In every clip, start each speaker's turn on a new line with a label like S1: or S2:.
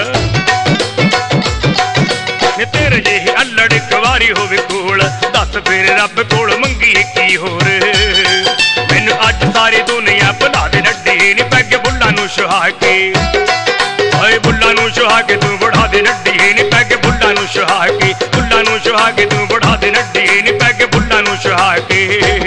S1: नी तेरे जेही अल्लड़ इक वारी होवे कोल दस फिर रब कोल मंगी की होर मैनू अज सारी दुनिया भुला दे नड्डी नी पैग बुल्ला नू छुहा के हाय बुल्ला नू छुहा के तू बढ़ा दे नड्डी नी पैग बुल्ला नू छुहा के बुल्ला नू छुहा के तू बढ़ा दे नड्डी नी पैग बुल्ला नू छुहा के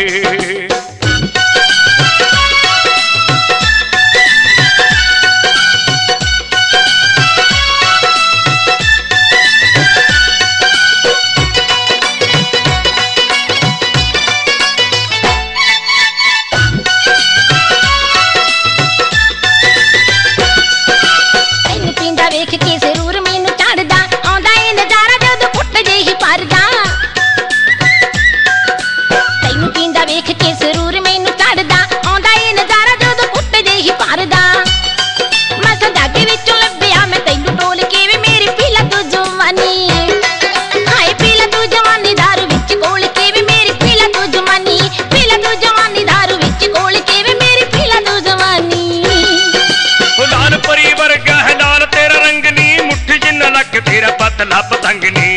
S1: तेरा पतला पतंगनी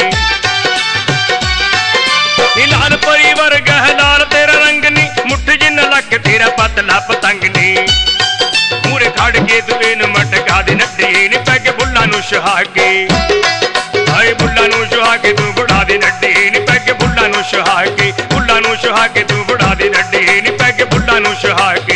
S1: लाल परी वर्गा है लाल तेरा रंगनी मुठ जिन्ना लक तेरा पतला पतंगनी मूरे खड़ के तू इन मटका दे नड्डी नी पैग बुल्ला नू छुहा के हाय बुल्ला नू छुहा के तू बढ़ा दे नड्डी नी पैग बुल्ला नू छुहा के बुल्ला नू छुहा के तू बढ़ा दे नड्डी नी पैग बुल्ला नू छुहा के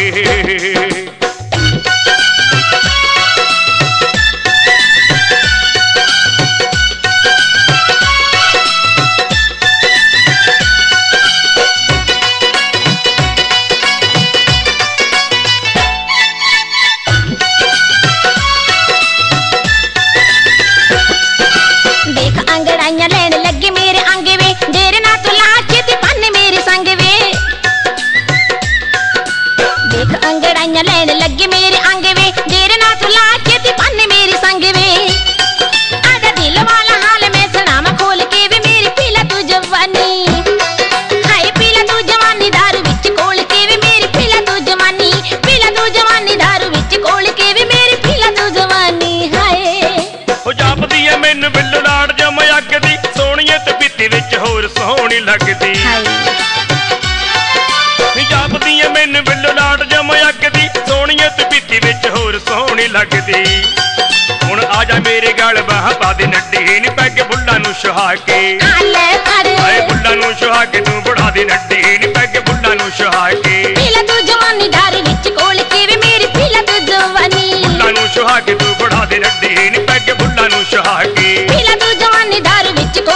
S2: लैन लगे मेरे अंग वे देर ना तू ला के ती पन्ने मेरी संग वे आजा दिल वाला हाल में सनामा खोल के वे मेरी पीला तू जवानी हाय पीला तू जवानी दारू विच कोल के वे मेरी पीला तू जवानी दारू विच कोल के वे मेरी पीला तू जवानी हाय
S1: ओ जापदी है मैनू बिल्लो लाड़ जम अगदी सोहणीए ते पीती विच होर सोहणी लगदी जापदी है मैनू बिल्लो लाड़ जम अगदी सोहणीए ते पीती विच होर सोहणी लगदी हुण आजा मेरे गल बाह पा दे नड्डी नी पैग बुल्ला नू छुहा के हाय बुल्ला नू छुहा के तू बढ़ा दे नड्डी नी पैग बुल्ला नू छुहा के
S2: पीला तू जवानी दारू विच कोल के वे मेरी पीला तू जवानी
S1: बुल्ला नू छुहा के तू बढ़ा दे नड्डी नी पैग बुल्ला नू छुहा के
S2: पीला तू जवानी दारू विच